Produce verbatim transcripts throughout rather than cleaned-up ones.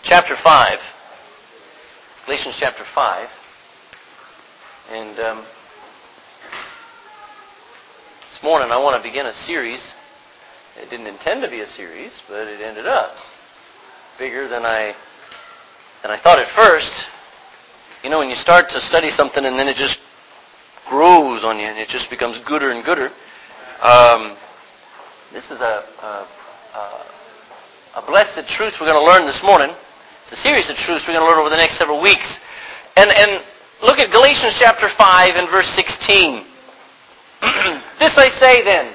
chapter five. Galatians chapter five. And um, this morning I want to begin a series. It didn't intend to be a series, but it ended up bigger than I than I thought at first. You know, when you start to study something and then it just grows on you and it just becomes gooder and gooder. Um, this is a, a, a, a blessed truth we're going to learn this morning. It's a series of truths we're going to learn over the next several weeks. And, and look at Galatians chapter five and verse sixteen. This I say then.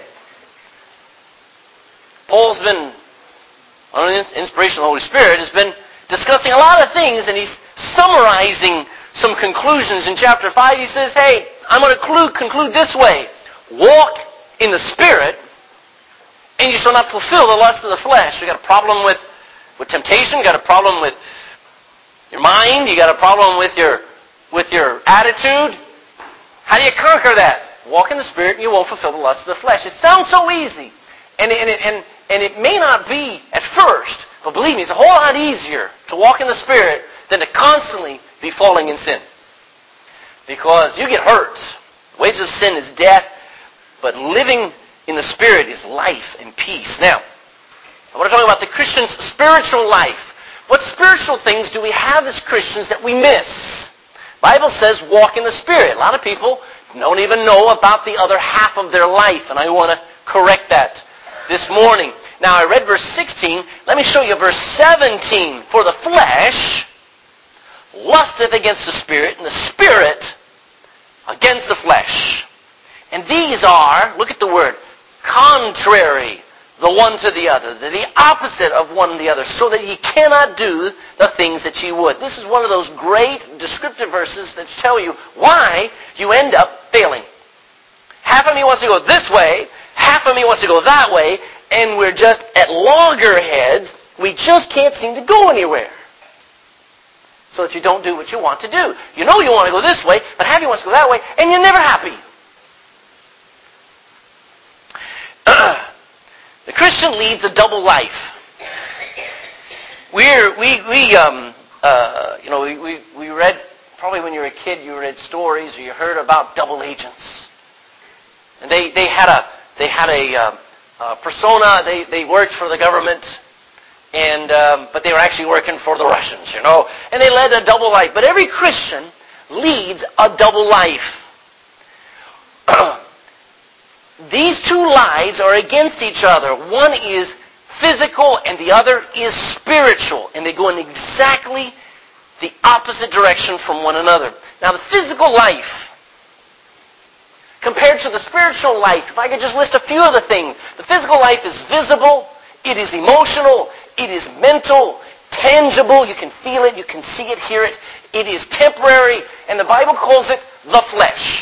Paul's been, under the inspiration of the Holy Spirit, has been discussing a lot of things, and he's summarizing some conclusions in chapter five. He says, hey, I'm going to conclude, conclude this way. Walk in the Spirit, and you shall not fulfill the lust of the flesh. You got a problem with, with temptation, you got a problem with your mind, you got a problem with your with your attitude. How do you conquer that? Walk in the Spirit, and you won't fulfill the lust of the flesh. It sounds so easy. And, and, and, and it may not be at first, but believe me, it's a whole lot easier to walk in the Spirit than to constantly be falling in sin. Because you get hurt. The wages of sin is death, but living in the Spirit is life and peace. Now, I want to talk about the Christian's spiritual life. What spiritual things do we have as Christians that we miss? The Bible says walk in the Spirit. A lot of people don't even know about the other half of their life, and I want to correct that this morning. Now, I read verse sixteen. Let me show you verse seventeen. For the flesh lusteth against the Spirit, and the Spirit against the flesh. And these are, look at the word, contrary the one to the other. They're the opposite of one to the other, so that ye cannot do the things that ye would. This is one of those great descriptive verses that tell you why you end up failing. Half of me wants to go this way, half of me wants to go that way, and we're just at loggerheads. We just can't seem to go anywhere. So that you don't do what you want to do. You know you want to go this way, but half you wants to go that way, and you're never happy. The Christian leads a double life. We're, we, we, um, uh, you know, we, we, we read, probably when you were a kid, you read stories or you heard about double agents. And they, they had a, they had a, uh, a persona, they, they worked for the government, and, um, but they were actually working for the Russians, you know. And they led a double life. But every Christian leads a double life. These two lives are against each other. One is physical and the other is spiritual. And they go in exactly the opposite direction from one another. Now the physical life, compared to the spiritual life, if I could just list a few of the things. The physical life is visible, it is emotional, it is mental, tangible, you can feel it, you can see it, hear it. It is temporary, and the Bible calls it the flesh.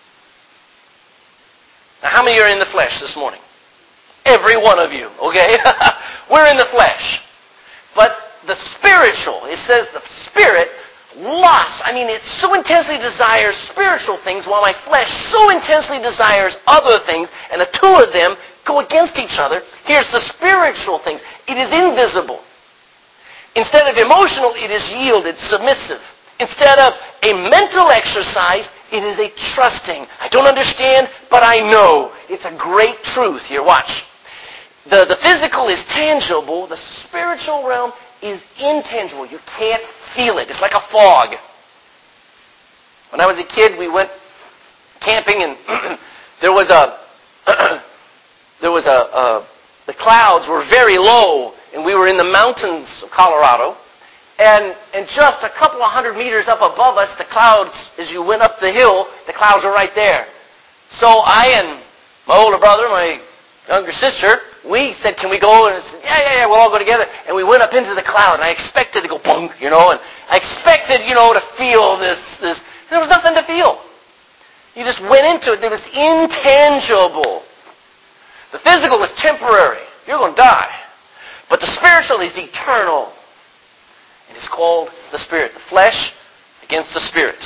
Now, how many are in the flesh this morning? Every one of you, okay? We're in the flesh. But the spiritual, it says the spirit lusts. I mean, it so intensely desires spiritual things while my flesh so intensely desires other things, and the two of them go against each other. Here's the spiritual things. It is invisible. Instead of emotional, it is yielded, submissive. Instead of a mental exercise, it is a trusting. I don't understand, but I know. It's a great truth. Here, watch. The, the physical is tangible. The spiritual realm is intangible. You can't feel it. It's like a fog. When I was a kid, we went camping, and there was a, there was a, a, the clouds were very low, and we were in the mountains of Colorado. And, and just a couple of hundred meters up above us, the clouds, as you went up the hill, the clouds were right there. So I and my older brother, my younger sister, we said, can we go? And I said, yeah, yeah, yeah, we'll all go together. And we went up into the cloud, and I expected to go boom, you know, and I expected, you know, to feel this, this. There was nothing to feel. You just went into it. It was intangible. The physical was temporary. You're going to die. But the spiritual is eternal. It is called the Spirit. The flesh against the Spirit.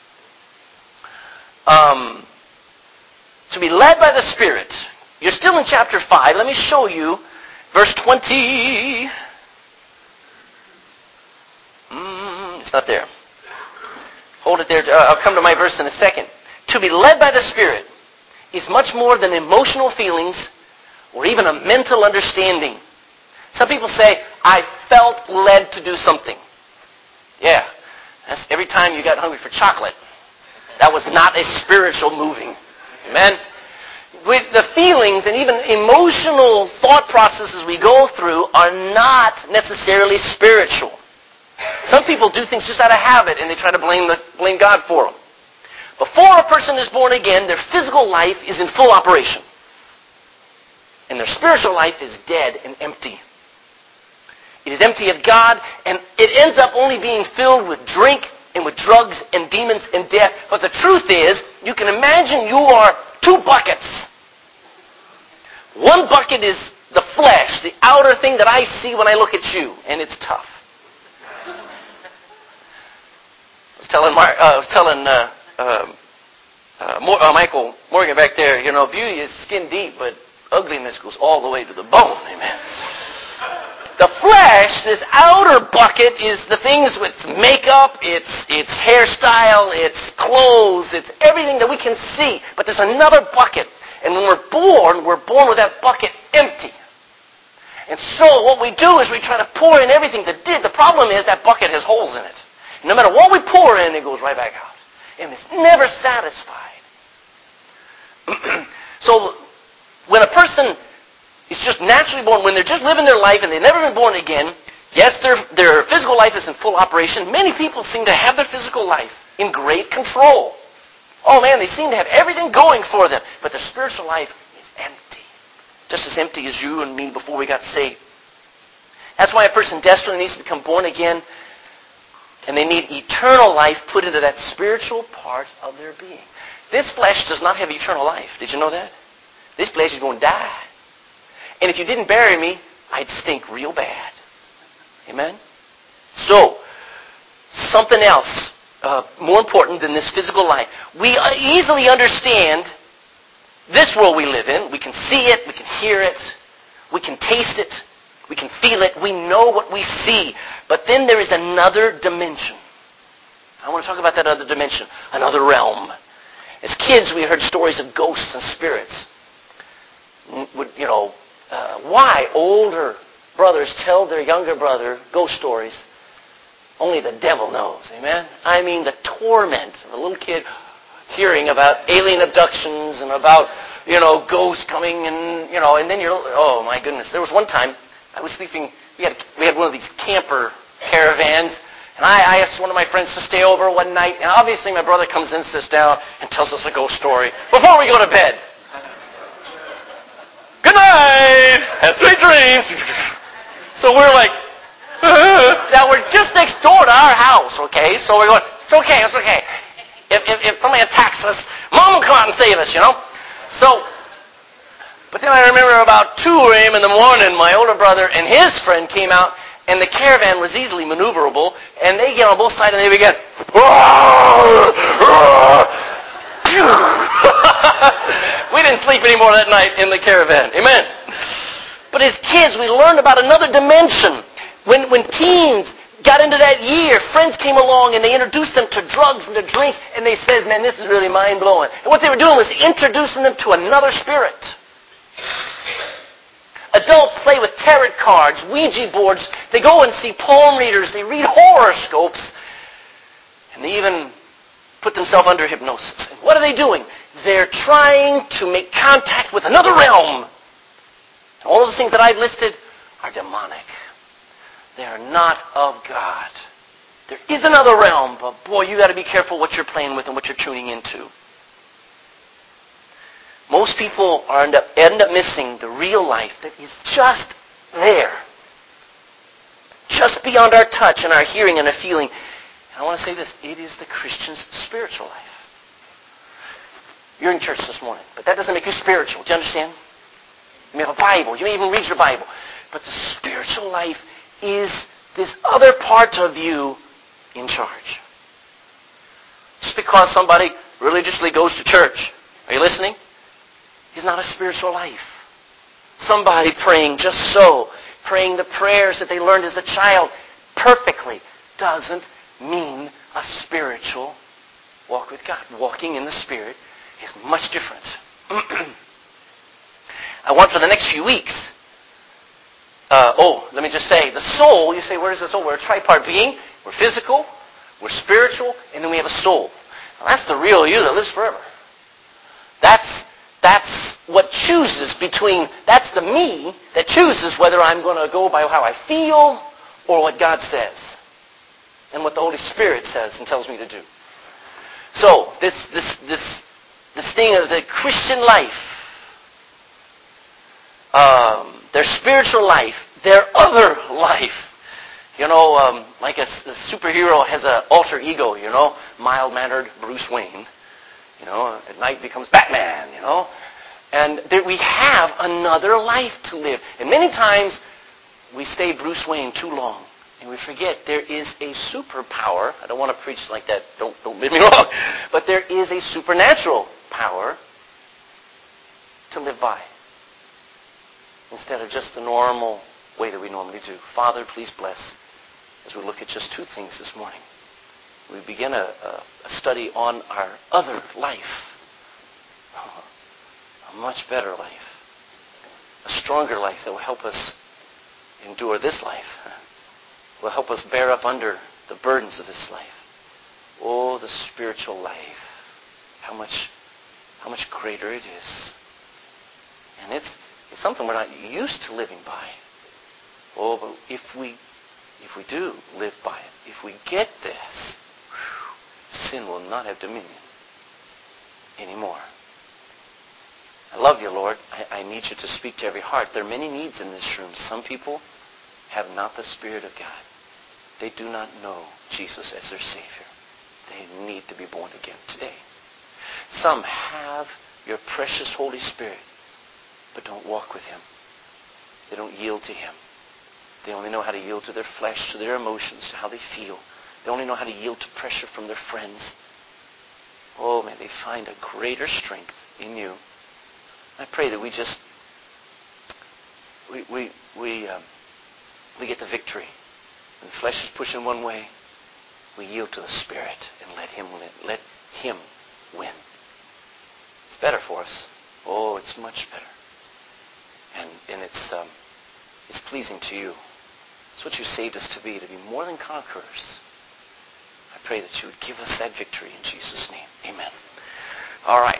Um, to be led by the Spirit. You're still in chapter five. Let me show you verse twenty. It's not there. Hold it there. Uh, I'll come to my verse in a second. To be led by the Spirit is much more than emotional feelings or even a mental understanding. Some people say, I felt led to do something. Yeah, that's every time you got hungry for chocolate. That was not a spiritual moving. Amen? With the feelings and even emotional thought processes we go through are not necessarily spiritual. Some people do things just out of habit and they try to blame, the, blame God for them. Before a person is born again, their physical life is in full operation. And their spiritual life is dead and empty. It is empty of God, and it ends up only being filled with drink and with drugs and demons and death. But the truth is, you can imagine you are two buckets. One bucket is the flesh, the outer thing that I see when I look at you, and it's tough. I was telling, Mark, uh, I was telling uh, uh, uh, Mo- uh, Michael Morgan back there, you know, beauty is skin deep, but ugliness goes all the way to the bone. Amen. The flesh, this outer bucket, is the things with makeup, it's it's hairstyle, it's clothes, it's everything that we can see. But there's another bucket. And when we're born, we're born with that bucket empty. And so what we do is we try to pour in everything that did. The problem is that bucket has holes in it. And no matter what we pour in, it goes right back out. And it's never satisfied. So when a person is just naturally born, when they're just living their life and they've never been born again, yes, their, their physical life is in full operation. Many people seem to have their physical life in great control. Oh man, they seem to have everything going for them. But their spiritual life is empty. Just as empty as you and me before we got saved. That's why a person desperately needs to become born again. And they need eternal life put into that spiritual part of their being. This flesh does not have eternal life. Did you know that? This flesh is going to die. And if you didn't bury me, I'd stink real bad. Amen? So, something else uh, more important than this physical life. We easily understand this world we live in. We can see it. We can hear it. We can taste it. We can feel it. We know what we see. But then there is another dimension. I want to talk about that other dimension. Another realm. As kids, we heard stories of ghosts and spirits. Would, you know, uh, why older brothers tell their younger brother ghost stories? Only the devil knows. Amen? I mean, the torment of a little kid hearing about alien abductions and about, you know, ghosts coming and, you know, and then you're, oh my goodness. There was one time I was sleeping, we had, we had one of these camper caravans, and I, I asked one of my friends to stay over one night, and obviously my brother comes in, sits down, and tells us a ghost story before we go to bed. Good night! Have sweet dreams! So we're like, now we're just next door to our house, okay? So we're going, it's okay, it's okay. If, if, if somebody attacks us, Mom will come out and save us, you know? So, but then I remember about two a.m. in the morning, my older brother and his friend came out, and the caravan was easily maneuverable, and they get on both sides and they began, we didn't sleep anymore that night in the caravan. Amen. But as kids, we learned about another dimension. When, when teens got into that year, friends came along and they introduced them to drugs and to drink, and they said, man, this is really mind-blowing. And what they were doing was introducing them to another spirit. Adults play with tarot cards, Ouija boards. They go and see palm readers. They read horoscopes. And they even put themselves under hypnosis. And what are they doing? They're trying to make contact with another realm. All of the things that I've listed are demonic. They are not of God. There is another realm, but boy, you got to be careful what you're playing with and what you're tuning into. Most people are end up, end up missing the real life that is just there. Just beyond our touch and our hearing and our feeling. And I want to say this, it is the Christian's spiritual life. You're in church this morning, but that doesn't make you spiritual. Do you understand? You may have a Bible. You may even read your Bible. But the spiritual life is this other part of you in charge. Just because somebody religiously goes to church, are you listening? Is not a spiritual life. Somebody praying just so, praying the prayers that they learned as a child perfectly, doesn't mean a spiritual walk with God. Walking in the Spirit is much different. I want for the next few weeks, uh, oh, let me just say, the soul, you say, where is the soul? We're a tripart being. We're physical, we're spiritual, and then we have a soul. Now, that's the real you that lives forever. That's, that's what chooses between, that's the me that chooses whether I'm going to go by how I feel or what God says and what the Holy Spirit says and tells me to do. So, this, this, this, this thing of the Christian life, um, their spiritual life, their other life. You know, um, like a, a superhero has an alter ego, you know, mild-mannered Bruce Wayne. You know, at night becomes Batman, you know. And that we have another life to live. And many times we stay Bruce Wayne too long. And we forget there is a superpower. I don't want to preach like that. Don't, don't get me wrong. But there is a supernatural power to live by, instead of just the normal way that we normally do. Father, please bless as we look at just two things this morning. We begin a, a, a study on our other life. Oh, a much better life. A stronger life that will help us endure this life. Will help us bear up under the burdens of this life. Oh, the spiritual life. How much, how much greater it is. And it's It's something we're not used to living by. Oh, but if we if we do live by it, if we get this, whew, sin will not have dominion anymore. I love you, Lord. I, I need you to speak to every heart. There are many needs in this room. Some people have not the Spirit of God. They do not know Jesus as their Savior. They need to be born again today. Some have your precious Holy Spirit, but don't walk with Him. They don't yield to Him. They only know how to yield to their flesh, to their emotions, to how they feel. They only know how to yield to pressure from their friends. Oh, may they find a greater strength in you. I pray that we just, we we we, um, we get the victory. When the flesh is pushing one way, we yield to the Spirit and let Him win. Let Him win. It's better for us. Oh, it's much better. And, and it's um, it's pleasing to you. It's what you saved us to be, to be more than conquerors. I pray that you would give us that victory in Jesus' name. Amen. All right.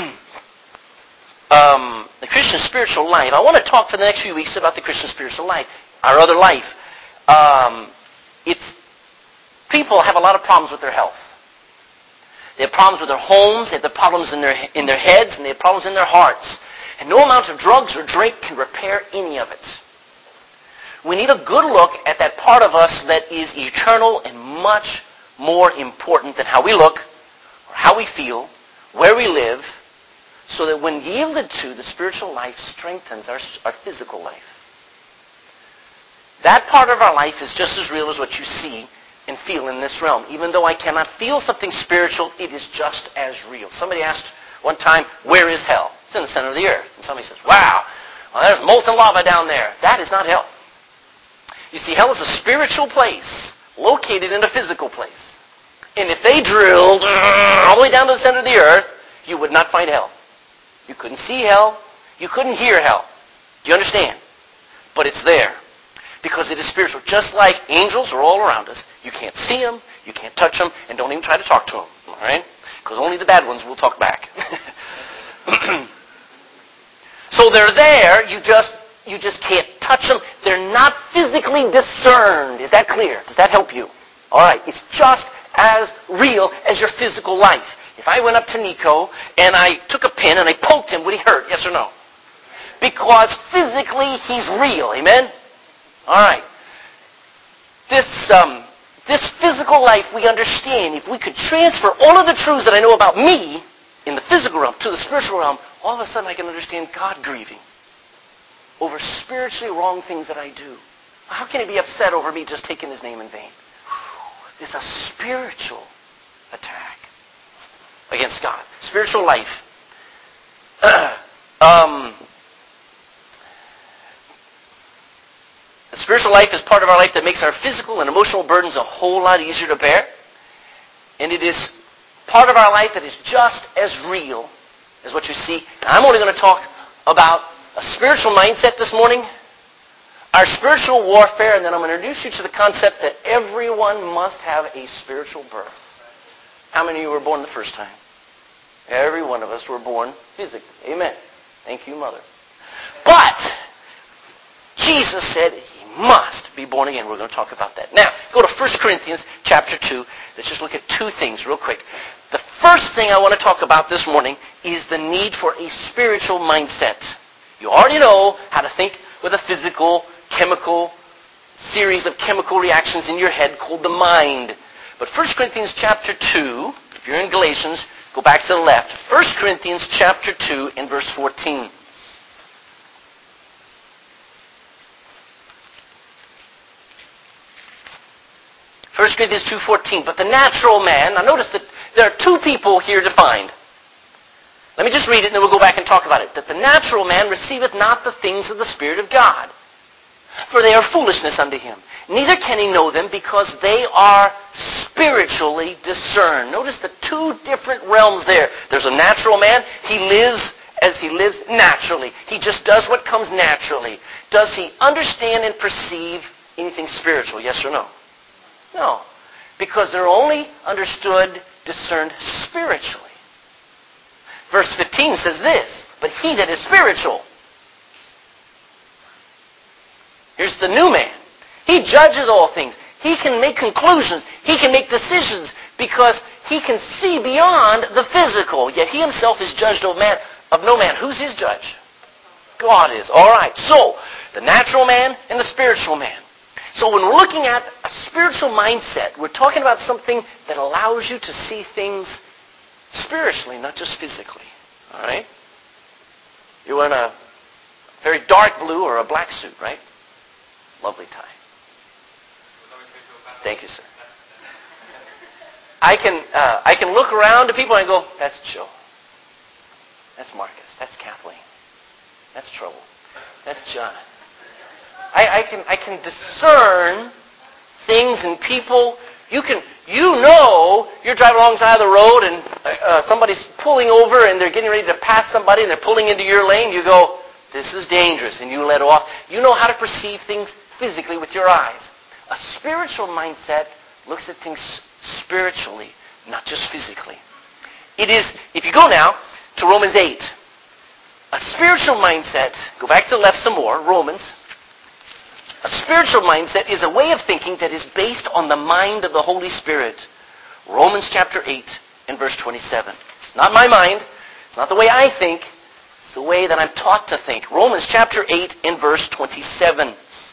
um, the Christian spiritual life. I want to talk for the next few weeks about the Christian spiritual life, our other life. Um, it's people have a lot of problems with their health. They have problems with their homes. They have the problems in their in their heads, and they have problems in their hearts. And no amount of drugs or drink can repair any of it. We need a good look at that part of us that is eternal and much more important than how we look, or how we feel, where we live, so that when yielded to, the spiritual life strengthens our, our physical life. That part of our life is just as real as what you see and feel in this realm. Even though I cannot feel something spiritual, it is just as real. Somebody asked one time, where is hell? It's in the center of the earth. And somebody says, wow, well, there's molten lava down there. That is not hell. You see, hell is a spiritual place located in a physical place. And if they drilled all the way down to the center of the earth, you would not find hell. You couldn't see hell. You couldn't hear hell. Do you understand? But it's there. Because it is spiritual. Just like angels are all around us. You can't see them. You can't touch them. And don't even try to talk to them. All right? Because only the bad ones will talk back. So they're there. You just you just can't touch them. They're not physically discerned. Is that clear? Does that help you? All right. It's just as real as your physical life. If I went up to Nico and I took a pin and I poked him, would he hurt? Yes or no? Because physically he's real. Amen? All right. This um, this physical life we understand. If we could transfer all of the truths that I know about me in the physical realm to the spiritual realm, all of a sudden I can understand God grieving over spiritually wrong things that I do. How can He be upset over me just taking His name in vain? It's a spiritual attack against God. Spiritual life. um, the spiritual life is part of our life that makes our physical and emotional burdens a whole lot easier to bear. And it is part of our life that is just as real as what you see. I'm only going to talk about a spiritual mindset this morning, our spiritual warfare, and then I'm going to introduce you to the concept that everyone must have a spiritual birth. How many of you were born the first time? Every one of us were born physically. Amen. Thank you, Mother. But Jesus said he must be born again. We're going to talk about that. Now, go to First Corinthians chapter two. Let's just look at two things real quick. The first thing I want to talk about this morning is the need for a spiritual mindset. You already know how to think with a physical, chemical series of chemical reactions in your head called the mind. But First Corinthians chapter two, if you're in Galatians, go back to the left. First Corinthians chapter two and verse fourteen. First Corinthians two fourteen. But the natural man, now notice that there are two people here defined. Let me just read it and then we'll go back and talk about it. That the natural man receiveth not the things of the Spirit of God, for they are foolishness unto him. Neither can he know them because they are spiritually discerned. Notice the two different realms there. There's a natural man. He lives as he lives naturally. He just does what comes naturally. Does he understand and perceive anything spiritual? Yes or no? No. Because they're only understood, discerned spiritually. Verse fifteen says this, but he that is spiritual. Here's the new man. He judges all things. He can make conclusions. He can make decisions because he can see beyond the physical. Yet he himself is judged of man, of no man. Who's his judge? God is. All right. So, the natural man and the spiritual man. So when we're looking at a spiritual mindset, we're talking about something that allows you to see things spiritually, not just physically. All right? You're in a very dark blue or a black suit, right? Lovely tie. Thank you, sir. I can uh, I can look around to people and go, that's Joe. That's Marcus. That's Kathleen. That's trouble. That's John. I, I can I can discern things and people. You can you know you're driving alongside the road and uh, somebody's pulling over and they're getting ready to pass somebody and they're pulling into your lane. You go, this is dangerous, and you let off. You know how to perceive things physically with your eyes. A spiritual mindset looks at things spiritually, not just physically. It is, if you go now to Romans eight, a spiritual mindset, go back to the left some more, Romans. A spiritual mindset is a way of thinking that is based on the mind of the Holy Spirit. Romans chapter eight and verse twenty-seven. It's not my mind. It's not the way I think. It's the way that I'm taught to think. Romans chapter eight and verse twenty-seven.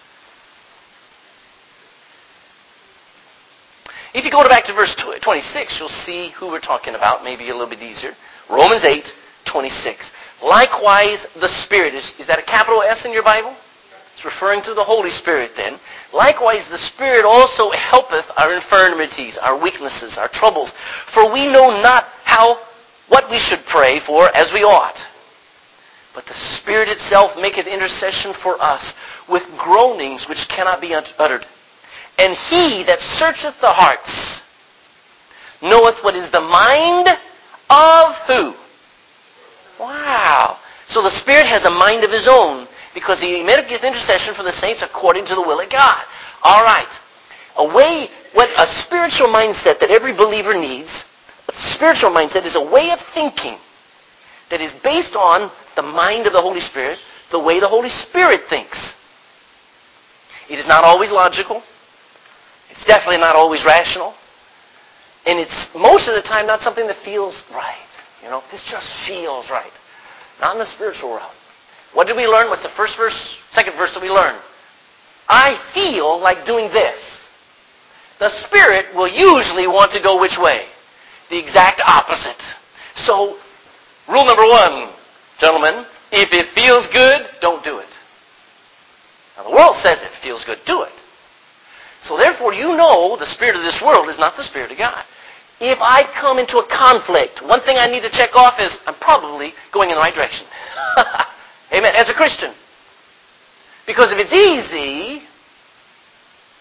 If you go back to verse twenty-six, you'll see who we're talking about, maybe a little bit easier. Romans eight, twenty-six. Likewise, the Spirit. Is, is that a capital S in your Bible? It's referring to the Holy Spirit then. Likewise, the Spirit also helpeth our infirmities, our weaknesses, our troubles. For we know not how, what we should pray for as we ought. But the Spirit itself maketh intercession for us with groanings which cannot be uttered. And he that searcheth the hearts knoweth what is the mind of who? Wow. So the Spirit has a mind of his own because he maketh intercession for the saints according to the will of God. All right. A way, what a spiritual mindset that every believer needs, a spiritual mindset is a way of thinking that is based on the mind of the Holy Spirit, the way the Holy Spirit thinks. It is not always logical. It's definitely not always rational. And it's most of the time not something that feels right. You know, this just feels right. Not in the spiritual realm. What did we learn? What's the first verse, second verse that we learned? I feel like doing this. The Spirit will usually want to go which way? The exact opposite. So, rule number one, gentlemen, if it feels good, don't do it. Now, the world says it feels good, do it. So therefore, you know the spirit of this world is not the Spirit of God. If I come into a conflict, one thing I need to check off is I'm probably going in the right direction. Amen. As a Christian. Because if it's easy,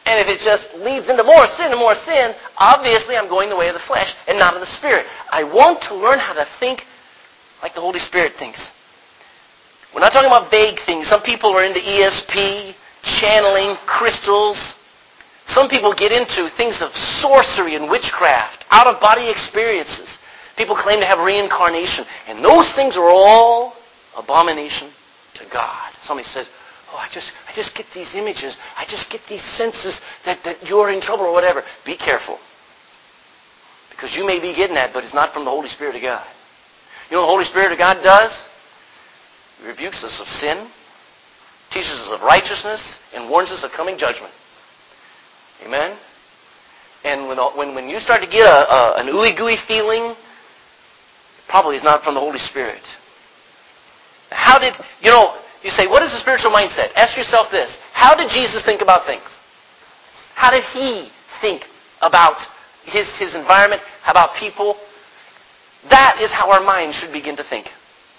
And if it just leads into more sin and more sin, obviously I'm going the way of the flesh and not of the Spirit. I want to learn how to think like the Holy Spirit thinks. We're not talking about vague things. Some people are into E S P, channeling, crystals. Some people get into things of sorcery and witchcraft, out-of-body experiences. People claim to have reincarnation. And those things are all abomination to God. Somebody says, oh, I just I just get these images. I just get these senses that, that you're in trouble or whatever. Be careful. Because you may be getting that, but it's not from the Holy Spirit of God. You know what the Holy Spirit of God does? He rebukes us of sin, teaches us of righteousness, and warns us of coming judgment. Amen? And when when, when you start to get a, a, an ooey-gooey feeling, it probably is not from the Holy Spirit. How did, you know, you say, what is the spiritual mindset? Ask yourself this. How did Jesus think about things? How did he think about his, his environment, about people? That is how our mind should begin to think.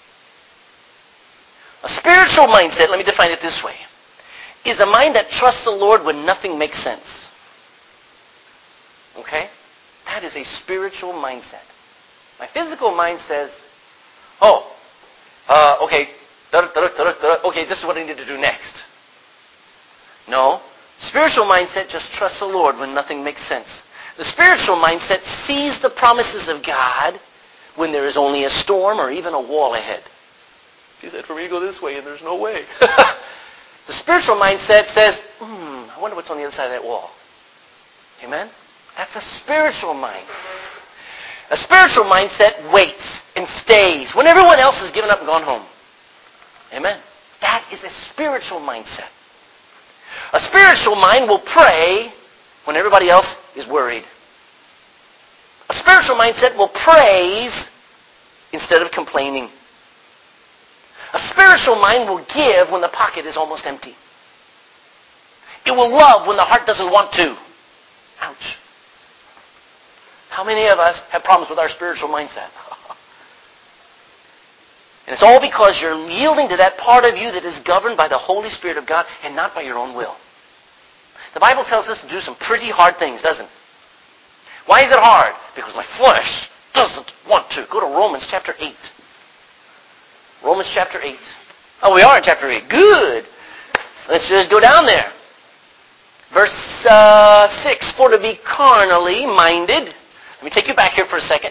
A spiritual mindset, let me define it this way, is a mind that trusts the Lord when nothing makes sense. Okay? That is a spiritual mindset. My physical mind says, oh, uh, okay, okay, this is what I need to do next. No. Spiritual mindset just trusts the Lord when nothing makes sense. The spiritual mindset sees the promises of God when there is only a storm or even a wall ahead. He said, for me to go this way and there's no way. The spiritual mindset says, hmm, I wonder what's on the other side of that wall. Amen? That's a spiritual mind. A spiritual mindset waits and stays when everyone else has given up and gone home. Amen? That is a spiritual mindset. A spiritual mind will pray when everybody else is worried. A spiritual mindset will praise instead of complaining. A spiritual mind will give when the pocket is almost empty. It will love when the heart doesn't want to. Ouch. How many of us have problems with our spiritual mindset? And it's all because you're yielding to that part of you that is governed by the Holy Spirit of God and not by your own will. The Bible tells us to do some pretty hard things, doesn't it? Why is it hard? Because my flesh doesn't want to. Go to Romans chapter eight. Romans chapter eight. Oh, we are in chapter eight. Good. Let's just go down there. Verse uh, six. For to be carnally minded. Let me take you back here for a second.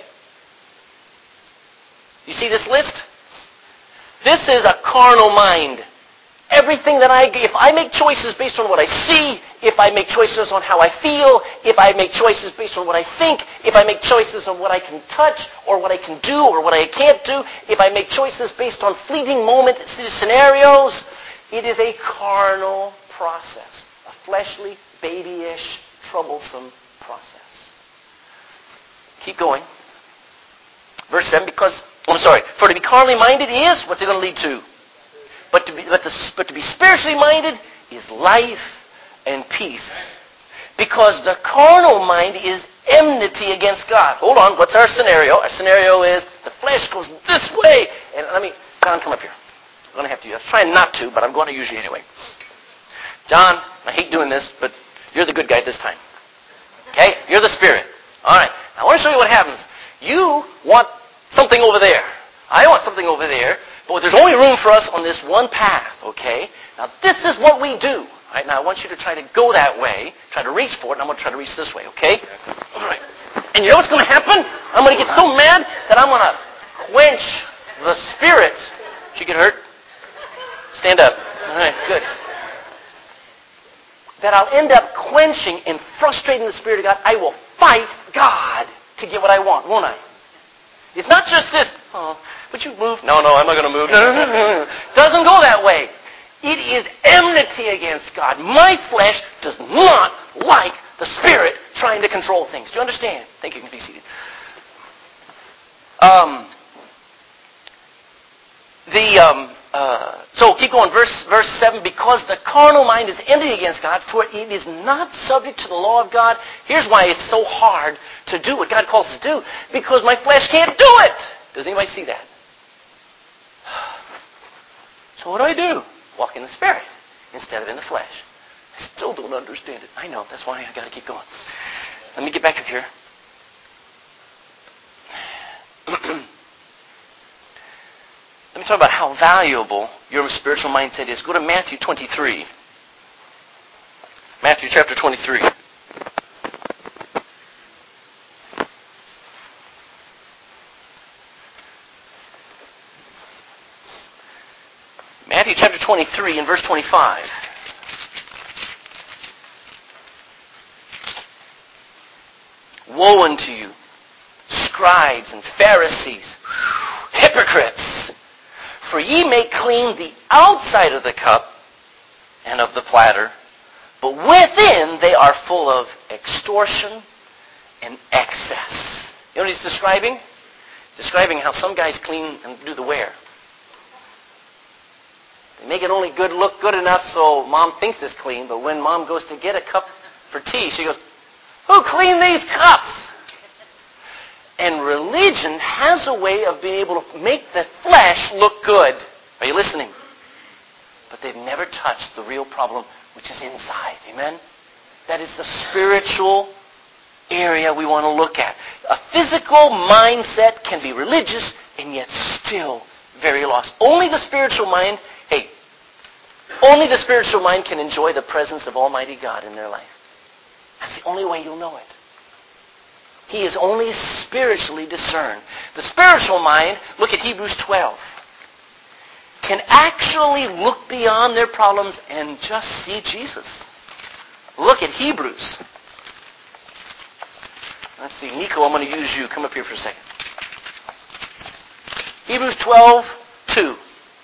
You see this list? This is a carnal mind. Everything that I, if I make choices based on what I see, if I make choices on how I feel, if I make choices based on what I think, if I make choices on what I can touch or what I can do or what I can't do, if I make choices based on fleeting moment scenarios, it is a carnal process. A fleshly, babyish, troublesome process. Keep going. Verse seven, because, I'm sorry, for to be carnally minded is, what's it going to lead to? But to be, but to, but to be spiritually minded is life and peace. Because the carnal mind is enmity against God. Hold on, what's our scenario? Our scenario is the flesh goes this way. And let me, John, come up here. I'm going to have to use, I'm trying not to, but I'm going to use you anyway. John, I hate doing this, but you're the good guy this time. Okay? You're the spirit. All right. I want to show you what happens. You want something over there. I want something over there. But there's only room for us on this one path, okay? Now, this is what we do. All right, now, I want you to try to go that way, try to reach for it, and I'm going to try to reach this way, okay? All right. And you know what's going to happen? I'm going to get so mad that I'm going to quench the spirit. Did you get hurt? Stand up. All right, good. That I'll end up quenching and frustrating the Spirit of God. I will fight God to get what I want, won't I? It's not just this, oh, would you move? No, no, I'm not going to move. No, no, no, no. Doesn't go that way. It is enmity against God. My flesh does not like the Spirit trying to control things. Do you understand? Thank you. You can be seated. Um, the um, uh, so keep going. Verse verse seven. Because the carnal mind is enmity against God, for it is not subject to the law of God. Here's why it's so hard to do what God calls us to do. Because my flesh can't do it. Does anybody see that? So what do I do? Walk in the Spirit instead of in the flesh. I still don't understand it. I know. That's why I got to keep going. Let me get back up here. Let me talk about how valuable your spiritual mindset is. Go to Matthew twenty-three. Matthew chapter twenty-three. Matthew chapter twenty-three and verse twenty-five. Woe unto you, scribes and Pharisees, hypocrites! For ye make clean the outside of the cup and of the platter, but within they are full of extortion and excess. You know what he's describing? He's describing how some guys clean and do the wear. They make it only good look good enough so mom thinks it's clean, but when mom goes to get a cup for tea, she goes, "Who cleaned these cups?" And religion has a way of being able to make the flesh look good. Are you listening? But they've never touched the real problem, which is inside. Amen? That is the spiritual area we want to look at. A physical mindset can be religious and yet still very lost. Only the spiritual mind, hey, only the spiritual mind can enjoy the presence of Almighty God in their life. That's the only way you'll know it. He is only spiritually discerned. The spiritual mind, look at Hebrews twelve, can actually look beyond their problems and just see Jesus. Look at Hebrews. Let's see, Nico, I'm going to use you. Come up here for a second. Hebrews twelve two.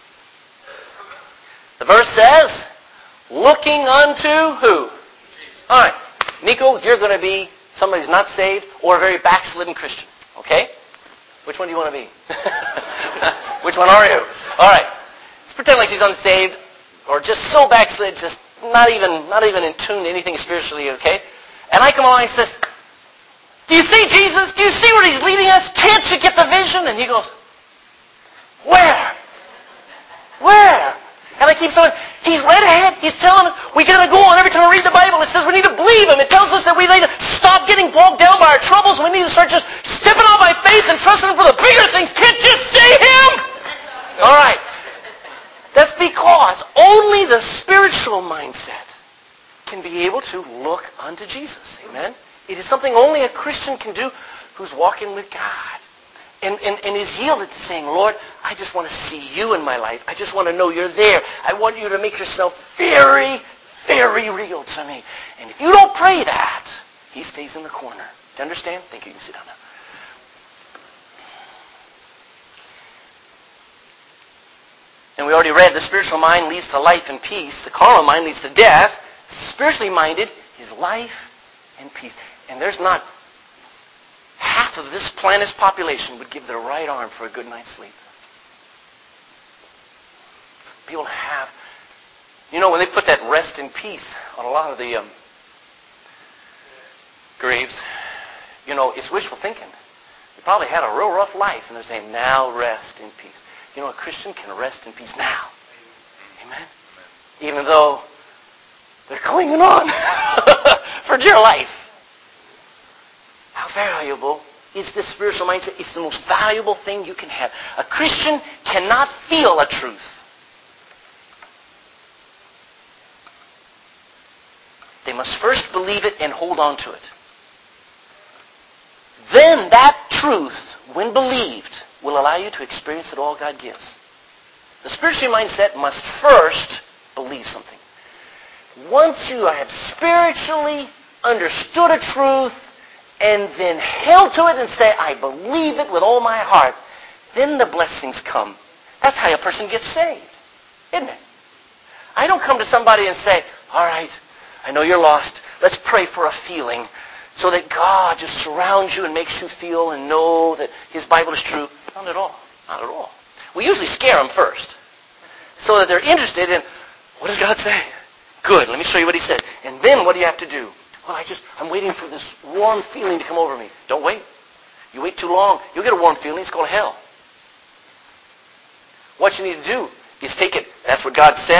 The verse says, looking unto who? All right. Nico, you're going to be somebody who's not saved or a very backslidden Christian. Okay? Which one do you want to be? Which one are you? All right. Let's pretend like he's unsaved or just so backslid, just not even not even in tune to anything spiritually, okay? And I come along and says, do you see Jesus? Do you see where he's leading us? Can't you get the vision? And he goes, where? Where? And I keep saying, he's right ahead. He's telling us we got to go on. Every time I read the Bible, it says we need to believe him. It tells us that we need to stop getting bogged down by our troubles. We need to start just stepping out by faith and trusting him for the bigger things. Can't you see him? All right. That's because only the spiritual mindset can be able to look unto Jesus. Amen? It is something only a Christian can do who's walking with God. And, and, and is yielded to saying, Lord, I just want to see you in my life. I just want to know you're there. I want you to make yourself very, very real to me. And if you don't pray that, he stays in the corner. Do you understand? Thank you. You can sit down now. And we already read the spiritual mind leads to life and peace. The carnal mind leads to death. Spiritually minded is life and peace. And there's not half of this planet's population would give their right arm for a good night's sleep. People have, you know, when they put that rest in peace on a lot of the um, graves, you know, it's wishful thinking. They probably had a real rough life, and they're saying, now rest in peace. You know, a Christian can rest in peace now. Amen? Even though they're clinging on for dear life. How valuable is this spiritual mindset? It's the most valuable thing you can have. A Christian cannot feel a truth. They must first believe it and hold on to it. Then that truth, when believed, will allow you to experience it all God gives. The spiritual mindset must first believe something. Once you have spiritually understood a truth, and then held to it and say, I believe it with all my heart, then the blessings come. That's how a person gets saved, isn't it? I don't come to somebody and say, all right, I know you're lost. Let's pray for a feeling so that God just surrounds you and makes you feel and know that his Bible is true. Not at all. Not at all. We usually scare them first so that they're interested in, what does God say? Good. Let me show you what he said. And then what do you have to do? Well, I just, I'm waiting for this warm feeling to come over me. Don't wait. You wait too long, you'll get a warm feeling. It's called hell. What you need to do is take it. That's what God said.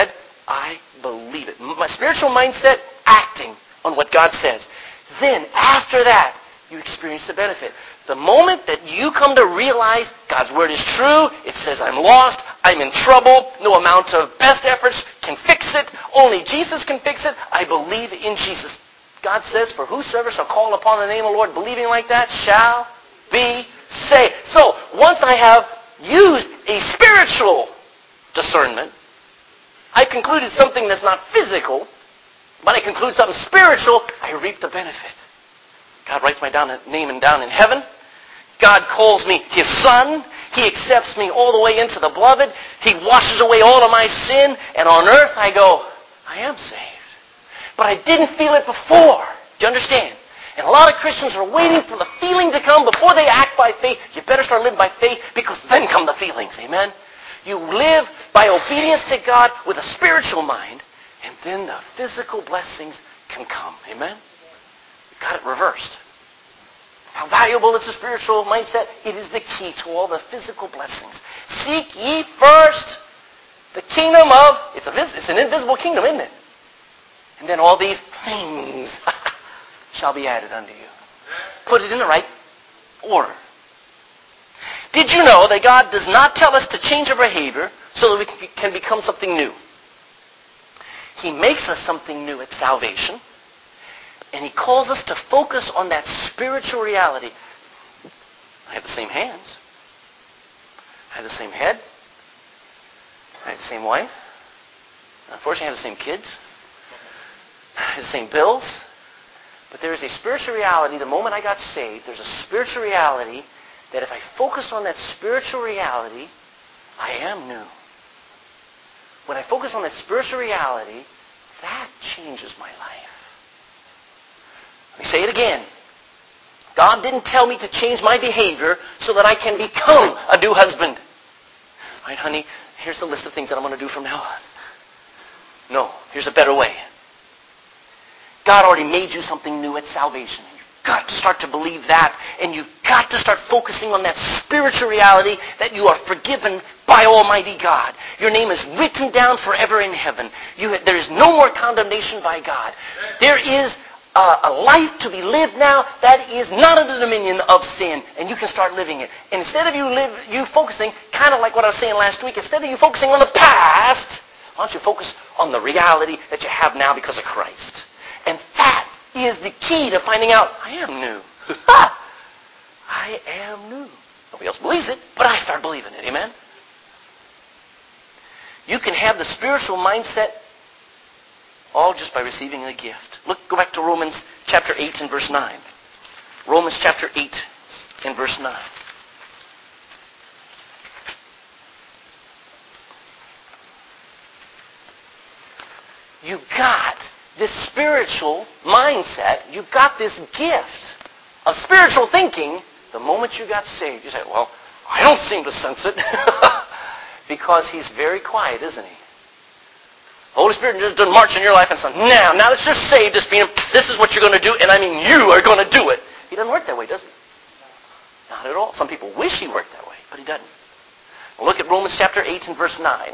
I believe it. My spiritual mindset, acting on what God says. Then, after that, you experience the benefit. The moment that you come to realize God's Word is true, it says I'm lost, I'm in trouble, no amount of best efforts can fix it, only Jesus can fix it, I believe in Jesus. God says, for whosoever shall call upon the name of the Lord, believing like that, shall be saved. So, once I have used a spiritual discernment, I concluded something that's not physical, but I conclude something spiritual, I reap the benefit. God writes my down, name and down in heaven. God calls me His Son. He accepts me all the way into the beloved. He washes away all of my sin. And on earth I go, I am saved. But I didn't feel it before. Do you understand? And a lot of Christians are waiting for the feeling to come before they act by faith. You better start living by faith because then come the feelings. Amen? You live by obedience to God with a spiritual mind, and then the physical blessings can come. Amen? We've got it reversed. How valuable is the spiritual mindset? It is the key to all the physical blessings. Seek ye first the kingdom of, it's, a, it's an invisible kingdom, isn't it? And then all these things shall be added unto you. Put it in the right order. Did you know that God does not tell us to change our behavior so that we can become something new? He makes us something new at salvation. And He calls us to focus on that spiritual reality. I have the same hands. I have the same head. I have the same wife. Unfortunately, I have the same kids. I have the same bills. But there is a spiritual reality. The moment I got saved, there's a spiritual reality that if I focus on that spiritual reality, I am new. When I focus on that spiritual reality, that changes my life. Let me say it again. God didn't tell me to change my behavior so that I can become a new husband. All right, honey, here's the list of things that I'm going to do from now on. No, here's a better way. God already made you something new at salvation. You've got to start to believe that, and you've got to start focusing on that spiritual reality that you are forgiven by Almighty God. Your name is written down forever in heaven. You, there is no more condemnation by God. There is Uh, a life to be lived now that is not under the dominion of sin, and you can start living it. And instead of you live, you focusing, kind of like what I was saying last week, instead of you focusing on the past, why don't you focus on the reality that you have now because of Christ? And that is the key to finding out, I am new. I am new. Nobody else believes it, but I start believing it. Amen? You can have the spiritual mindset all just by receiving a gift. Look, go back to Romans chapter eight and verse nine. Romans chapter eight and verse nine. You got this spiritual mindset. You got this gift of spiritual thinking the moment you got saved. You say, well, I don't seem to sense it. Because He's very quiet, isn't He? The Holy Spirit just doesn't march in your life and say, now, now that you're saved, this, being, this is what you're going to do, and I mean you are going to do it. He doesn't work that way, does He? Not at all. Some people wish He worked that way, but He doesn't. Well, look at Romans chapter eight and verse nine.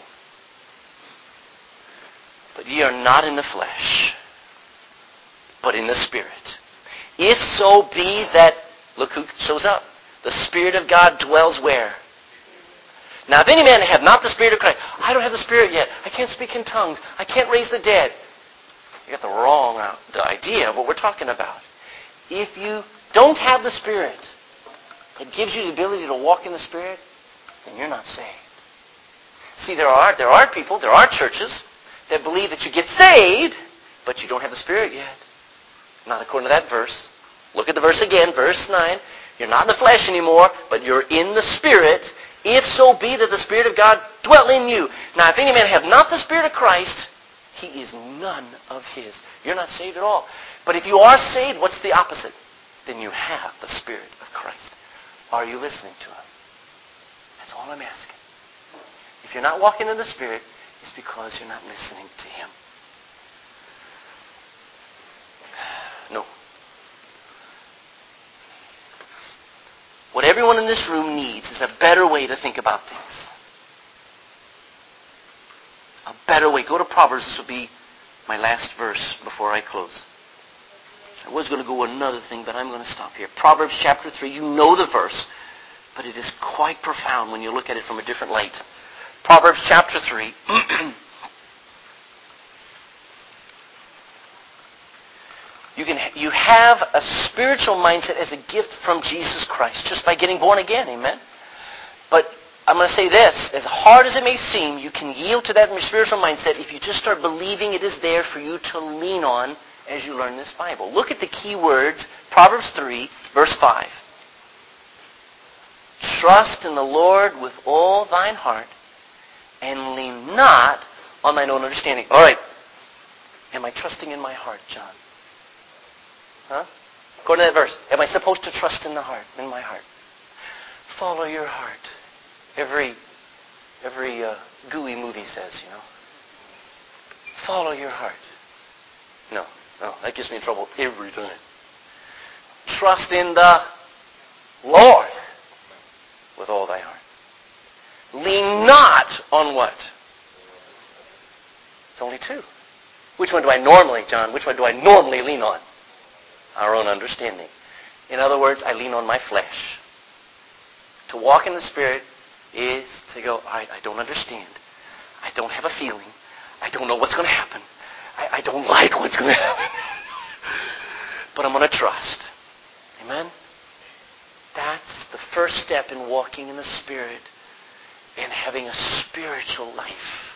But ye are not in the flesh, but in the Spirit. If so be that, look who shows up. The Spirit of God dwells where? Now, if any man have not the Spirit of Christ, I don't have the Spirit yet. I can't speak in tongues. I can't raise the dead. You got the wrong idea of what we're talking about. If you don't have the Spirit that gives you the ability to walk in the Spirit, then you're not saved. See, there are there are people, there are churches that believe that you get saved, but you don't have the Spirit yet. Not according to that verse. Look at the verse again, verse nine. You're not in the flesh anymore, but you're in the Spirit. If so be that the Spirit of God dwell in you. Now, if any man have not the Spirit of Christ, he is none of His. You're not saved at all. But if you are saved, what's the opposite? Then you have the Spirit of Christ. Are you listening to Him? That's all I'm asking. If you're not walking in the Spirit, it's because you're not listening to Him. No. What everyone in this room needs is a better way to think about things. A better way. Go to Proverbs. This will be my last verse before I close. I was going to go another thing, but I'm going to stop here. Proverbs chapter three. You know the verse, but it is quite profound when you look at it from a different light. Proverbs chapter three. You can you have a spiritual mindset as a gift from Jesus Christ just by getting born again. Amen? But I'm going to say this. As hard as it may seem, you can yield to that spiritual mindset if you just start believing it is there for you to lean on as you learn this Bible. Look at the key words. Proverbs three, verse five. Trust in the Lord with all thine heart, and lean not on thine own understanding. All right. Am I trusting in my heart, John? Huh? According to that verse, am I supposed to trust in the heart, in my heart? Follow your heart. Every every uh, gooey movie says, you know. Follow your heart. No, no, that gets me in trouble every time. Trust in the Lord with all thy heart. Lean not on what? It's only two. Which one do I normally, John, which one do I normally lean on? Our own understanding. In other words, I lean on my flesh. To walk in the Spirit is to go, all right, I don't understand. I don't have a feeling. I don't know what's going to happen. I, I don't like what's going to happen. But I'm going to trust. Amen? That's the first step in walking in the Spirit and having a spiritual life.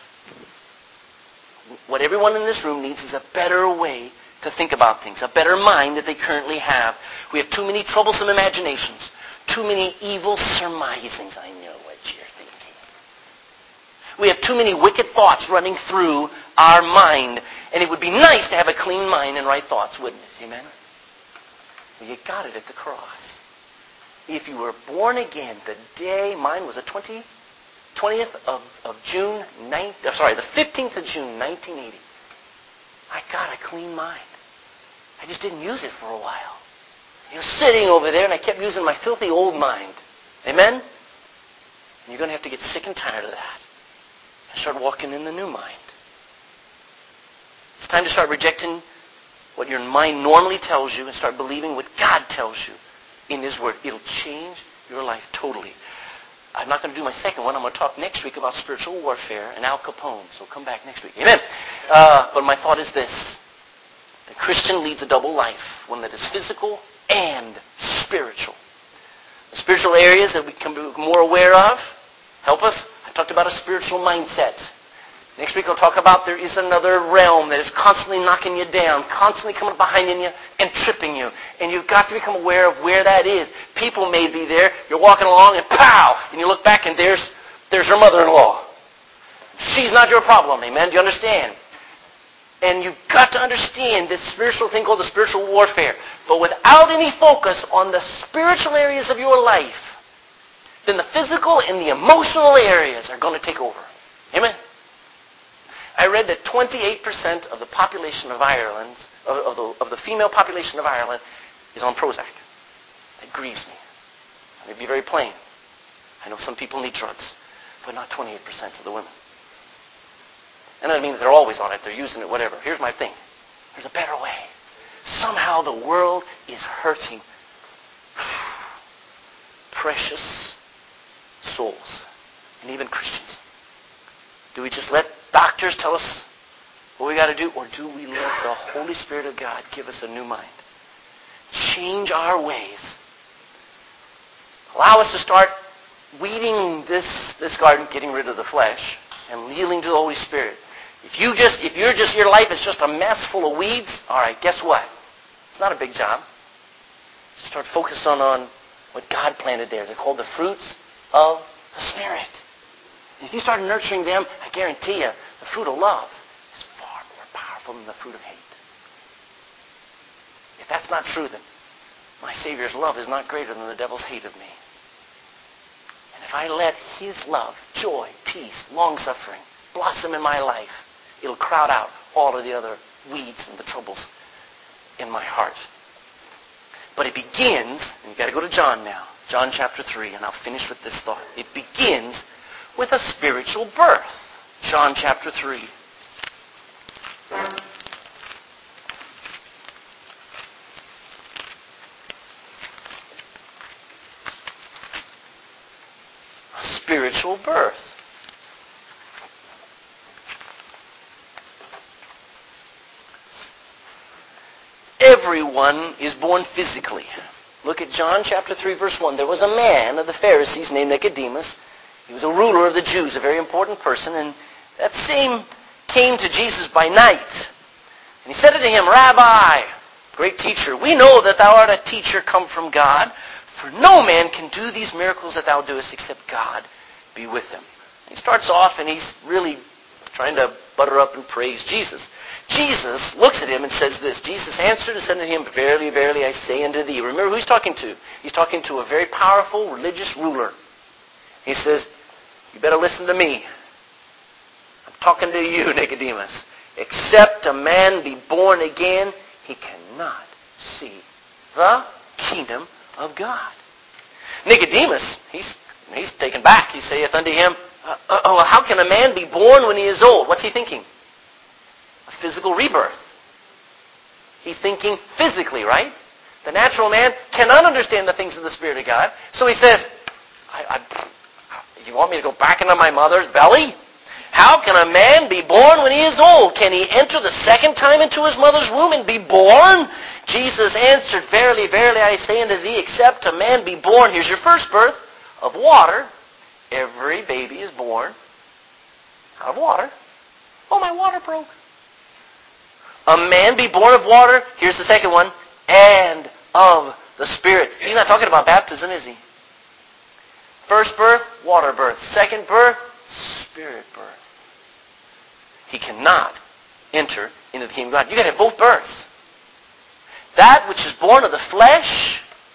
What everyone in this room needs is a better way to think about things, a better mind that they currently have. We have too many troublesome imaginations, too many evil surmisings. I know what you're thinking. We have too many wicked thoughts running through our mind, and it would be nice to have a clean mind and right thoughts, wouldn't it? Amen? Well, you got it at the cross. If you were born again the day, mine was the twentieth, twentieth of, of June, nine, sorry, the fifteenth of June, nineteen eighty. I got a clean mind. I just didn't use it for a while. You know, sitting over there, and I kept using my filthy old mind. Amen? And you're going to have to get sick and tired of that and start walking in the new mind. It's time to start rejecting what your mind normally tells you and start believing what God tells you in His Word. It'll change your life totally. I'm not going to do my second one. I'm going to talk next week about spiritual warfare and Al Capone. So come back next week. Amen. Uh, but my thought is this. The Christian leads a double life, one that is physical and spiritual. The spiritual areas that we can be more aware of help us. I talked about a spiritual mindset. Next week I'll talk about there is another realm that is constantly knocking you down, constantly coming behind you and tripping you. And you've got to become aware of where that is. People may be there. You're walking along and pow! And you look back and there's there's your mother-in-law. She's not your problem. Amen? Do you understand? And you've got to understand this spiritual thing called the spiritual warfare. But without any focus on the spiritual areas of your life, then the physical and the emotional areas are going to take over. Amen? I read that twenty-eight percent of the population of Ireland, of, of, the, of the female population of Ireland, is on Prozac. It grieves me. Let me be very plain. I know some people need drugs, but not twenty-eight percent of the women. And that means they're always on it. They're using it, whatever. Here's my thing. There's a better way. Somehow the world is hurting precious souls, and even Christians. Do we just let doctors tell us what we got to do, or do we let the Holy Spirit of God give us a new mind? Change our ways. Allow us to start weeding this, this garden, getting rid of the flesh, and yielding to the Holy Spirit. If you just, if you're just, your life is just a mess full of weeds, all right, guess what? It's not a big job. Just start focusing on what God planted there. They're called the fruits of the Spirit. And if you start nurturing them, I guarantee you, the fruit of love is far more powerful than the fruit of hate. If that's not true, then my Savior's love is not greater than the devil's hate of me. And if I let His love, joy, peace, long-suffering blossom in my life, it'll crowd out all of the other weeds and the troubles in my heart. But it begins, and you've got to go to John now, John chapter three, and I'll finish with this thought. It begins with a spiritual birth. John chapter three. Spiritual birth. Everyone is born physically. Look at John chapter three, verse one. There was a man of the Pharisees named Nicodemus. He was a ruler of the Jews, a very important person, and that same came to Jesus by night. And he said unto him, Rabbi, great teacher, we know that thou art a teacher come from God, for no man can do these miracles that thou doest except God be with him. He starts off and he's really trying to butter up and praise Jesus. Jesus looks at him and says this. Jesus answered and said unto him, Verily, verily, I say unto thee. Remember who he's talking to. He's talking to a very powerful religious ruler. He says, you better listen to me. I'm talking to you, Nicodemus. Except a man be born again, he cannot see the kingdom of God. Nicodemus, he's he's taken back. He saith unto him, uh, oh, how can a man be born when he is old? What's he thinking? A physical rebirth. He's thinking physically, right? The natural man cannot understand the things of the Spirit of God. So he says, I, I, you want me to go back into my mother's belly? How can a man be born when he is old? Can he enter the second time into his mother's womb and be born? Jesus answered, Verily, verily, I say unto thee, except a man be born, here's your first birth, of water. Every baby is born out of water. Oh, my water broke. A man be born of water, here's the second one, and of the Spirit. He's not talking about baptism, is he? First birth, water birth. Second birth, Spirit birth. He cannot enter into the kingdom of God. You've got to have both births. That which is born of the flesh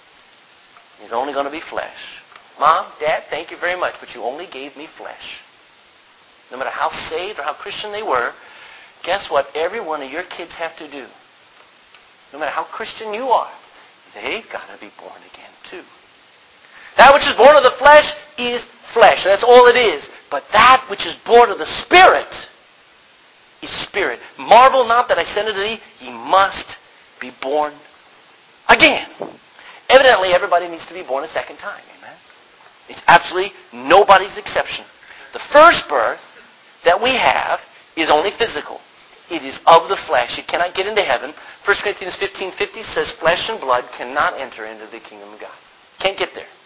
is only going to be flesh. Mom, Dad, thank you very much, but you only gave me flesh. No matter how saved or how Christian they were, guess what every one of your kids have to do? No matter how Christian you are, they've got to be born again too. That which is born of the flesh is flesh. That's all it is. But that which is born of the Spirit is spirit. Marvel not that I said unto thee, ye must be born again. Evidently, everybody needs to be born a second time. Amen? It's absolutely nobody's exception. The first birth that we have is only physical. It is of the flesh. It cannot get into heaven. First Corinthians fifteen fifty says flesh and blood cannot enter into the kingdom of God. Can't get there.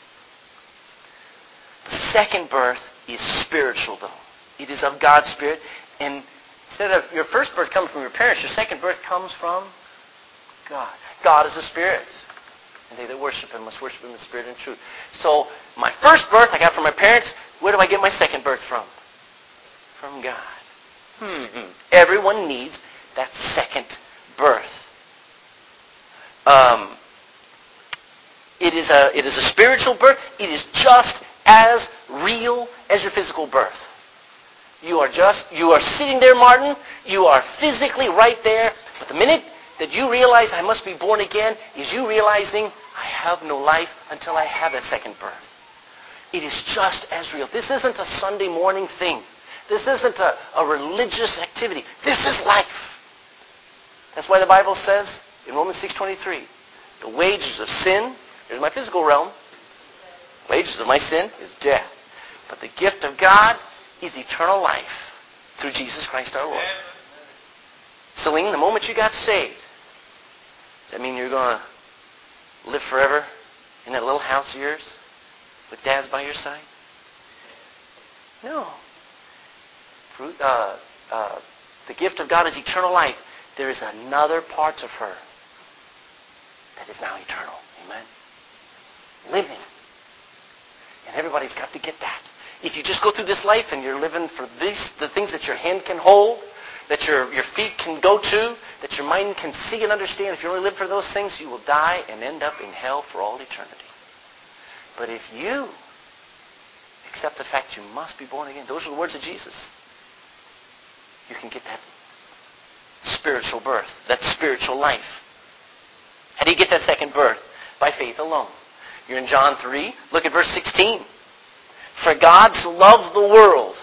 The second birth is spiritual, though. It is of God's Spirit. And instead of your first birth coming from your parents, your second birth comes from God. God is a spirit. And they that worship Him must worship Him in spirit and truth. So my first birth I got from my parents. Where do I get my second birth from? From God. Hmm. Everyone needs that second birth. Um, it is a it is a spiritual birth. It is just as real as your physical birth. You are just you are sitting there, Martin. You are physically right there. But the minute that you realize I must be born again is you realizing I have no life until I have that second birth. It is just as real. This isn't a Sunday morning thing. This isn't a, a religious activity. This is life. That's why the Bible says in Romans six twenty-three, the wages of sin, there's my physical realm, wages of my sin is death. But the gift of God is eternal life through Jesus Christ our Lord. Celine, the moment you got saved, does that mean you're going to live forever in that little house of yours with Dad by your side? No. Fruit, uh, uh, the gift of God is eternal life. There is another part of her that is now eternal. Amen? Living. And everybody's got to get that. If you just go through this life and you're living for this, the things that your hand can hold, that your, your feet can go to, that your mind can see and understand, if you only live for those things, you will die and end up in hell for all eternity. But if you accept the fact you must be born again, those are the words of Jesus, you can get that spiritual birth, that spiritual life. How do you get that second birth? By faith alone. You're in John three. Look at verse sixteen. For God so loved the world.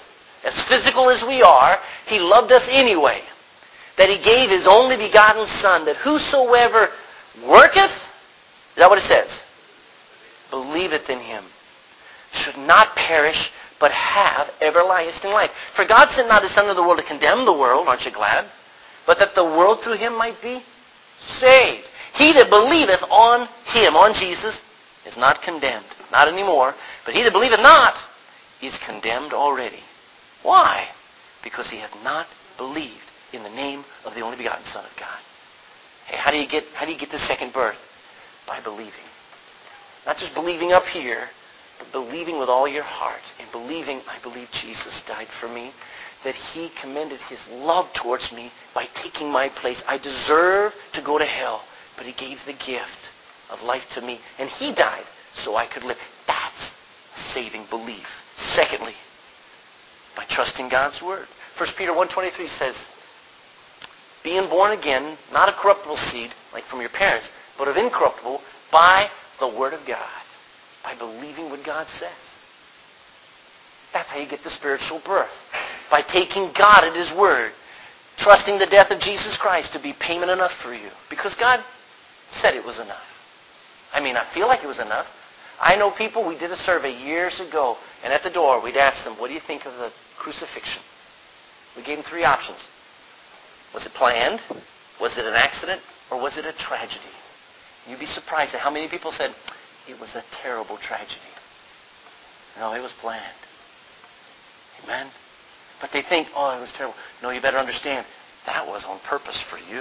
as physical as we are, He loved us anyway. That He gave His only begotten Son, that whosoever worketh, is that what it says? Believeth in Him, should not perish, but have everlasting life. For God sent not His Son into the world to condemn the world, aren't you glad? But that the world through Him might be saved. He that believeth on Him, on Jesus, is not condemned. Not anymore. But he that believeth not is condemned already. Why? Because he hath not believed in the name of the only begotten Son of God. Hey, how do you get how do you get the second birth? By believing. Not just believing up here, but believing with all your heart. And believing, I believe Jesus died for me. That He commended His love towards me by taking my place. I deserve to go to hell, but He gave the gift of life to me. And He died so I could live. That's saving belief. Secondly, by trusting God's Word. First Peter one twenty-three says, being born again, not a corruptible seed, like from your parents, but of incorruptible, by the Word of God. By believing what God says. That's how you get the spiritual birth. By taking God at His Word. Trusting the death of Jesus Christ to be payment enough for you. Because God said it was enough. I mean, I feel like it was enough. I know people, we did a survey years ago, and at the door we'd ask them, what do you think of the crucifixion? We gave them three options. Was it planned? Was it an accident? Or was it a tragedy? You'd be surprised at how many people said, it was a terrible tragedy. No, it was planned. Amen? But they think, oh, it was terrible. No, you better understand, that was on purpose for you.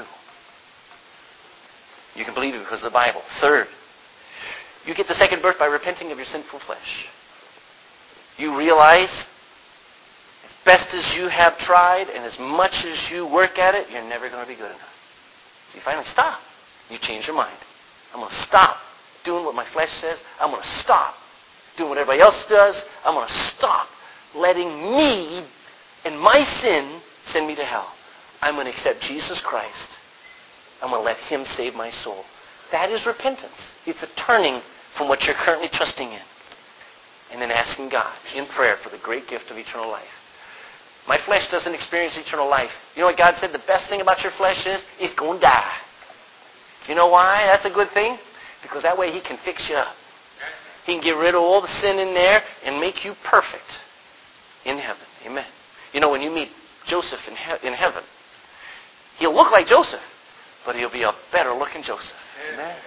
You can believe it because of the Bible. Third, you get the second birth by repenting of your sinful flesh. You realize, as best as you have tried and as much as you work at it, you're never going to be good enough. So you finally stop. You change your mind. I'm going to stop doing what my flesh says. I'm going to stop doing what everybody else does. I'm going to stop letting me and my sin send me to hell. I'm going to accept Jesus Christ. I'm going to let Him save my soul. That is repentance. It's a turning from what you're currently trusting in. And then asking God in prayer for the great gift of eternal life. My flesh doesn't experience eternal life. You know what God said? The best thing about your flesh is, it's going to die. You know why that's a good thing? Because that way He can fix you up. He can get rid of all the sin in there and make you perfect in heaven. Amen. You know, when you meet Joseph in, he- in heaven, he'll look like Joseph, but he'll be a better looking Joseph. Amen.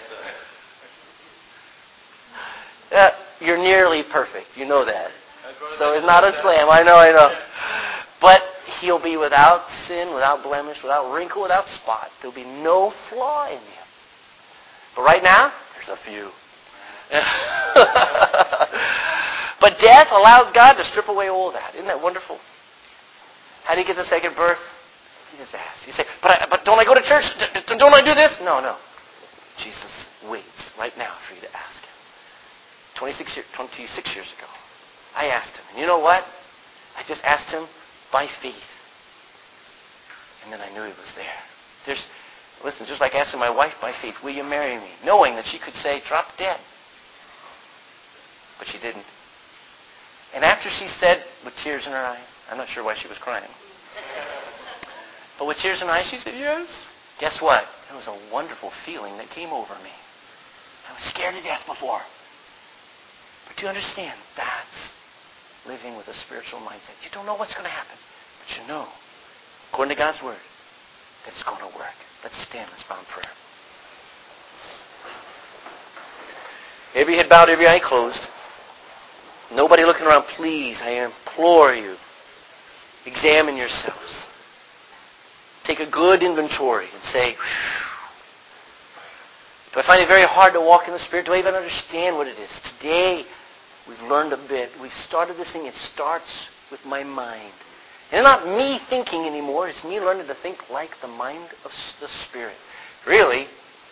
Uh, you're nearly perfect. You know that. So it's not a slam. I know, I know. But he'll be without sin, without blemish, without wrinkle, without spot. There'll be no flaw in him. But right now, there's a few. But death allows God to strip away all that. Isn't that wonderful? How do you get the second birth? You just ask. You say, but, I, but don't I go to church? Don't I do this? No, no. Jesus waits right now for you to ask Him. twenty-six, year, twenty-six years ago, I asked Him. And you know what? I just asked Him by faith. And then I knew He was there. There's, listen, just like asking my wife by faith, will you marry me? Knowing that she could say, drop dead. But she didn't. And after she said, with tears in her eyes, I'm not sure why she was crying. But with tears in her eyes, she said, yes. Guess what? It was a wonderful feeling that came over me. I was scared to death before. But do you understand? That's living with a spiritual mindset. You don't know what's going to happen, but you know, according to God's Word, that it's going to work. Let's stand. Let's bow in prayer. Every head bowed, every eye closed. Nobody looking around. Please, I implore you, examine yourselves. Take a good inventory and say, do I find it very hard to walk in the Spirit? Do I even understand what it is? Today, we've learned a bit. We've started this thing. It starts with my mind. And it's not me thinking anymore. It's me learning to think like the mind of the Spirit. Really,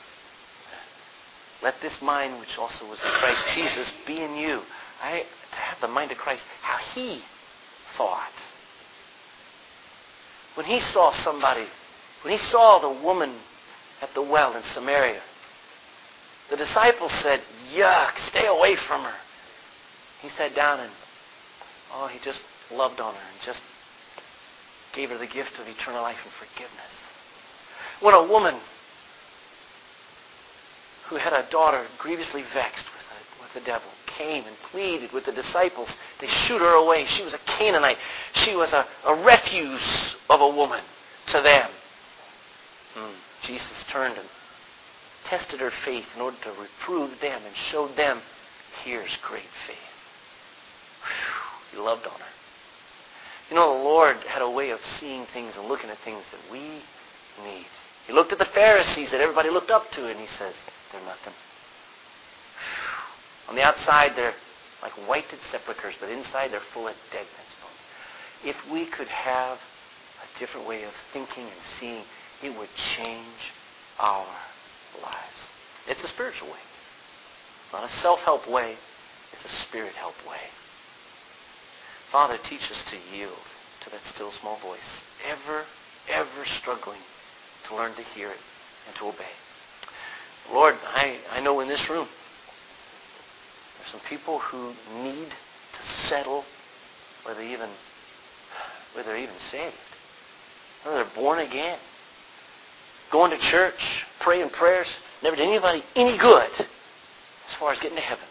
let this mind, which also was in Christ Jesus, be in you. I to have the mind of Christ, how He thought. When He saw somebody, when He saw the woman at the well in Samaria, the disciples said, yuck, stay away from her. He sat down and, oh, He just loved on her and just gave her the gift of eternal life and forgiveness. When a woman who had a daughter grievously vexed with the, with the devil came and pleaded with the disciples, they shoot her away. She was a Canaanite. She was a, a refuse of a woman to them. Hmm. Jesus turned and tested her faith in order to reprove them and showed them, here's great faith. Whew. He loved on her. You know, the Lord had a way of seeing things and looking at things that we need. He looked at the Pharisees that everybody looked up to, and he says, they're nothing. Whew. On the outside, they're like whited sepulchres, but inside they're full of dead men's bones. If we could have a different way of thinking and seeing, it would change our lives. It's a spiritual way. It's not a self-help way. It's a spirit-help way. Father, teach us to yield to that still small voice, ever, ever struggling to learn to hear it and to obey. Lord, I, I know in this room there's some people who need to settle whether they even whether they're even saved, whether they're born again. Going to church, praying prayers, never did anybody any good as far as getting to heaven.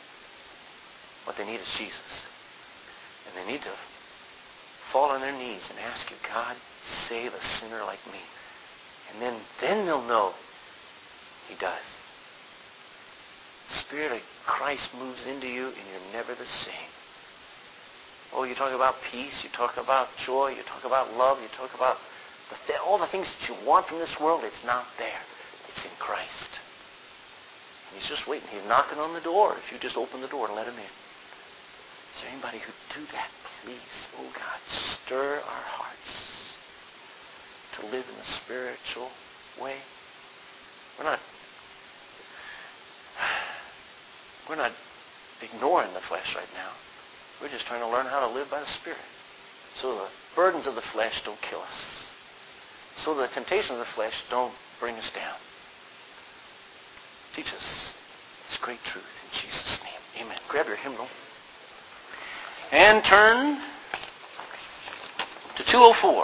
What they need is Jesus. And they need to fall on their knees and ask you, God, save a sinner like me. And then, then they'll know He does. The Spirit of Christ moves into you and you're never the same. Oh, you talk about peace, you talk about joy, you talk about love, you talk about the th- all the things that you want from this world. It's not there. It's in Christ. And He's just waiting. He's knocking on the door. If you just open the door and let Him in. Is there anybody who'd do that? Please, oh God, stir our hearts to live in a spiritual way. We're not we're not ignoring the flesh right now. We're just trying to learn how to live by the Spirit. So the burdens of the flesh don't kill us. So the temptations of the flesh don't bring us down. Teach us this great truth in Jesus' name. Amen. Grab your hymnal and turn to two oh four.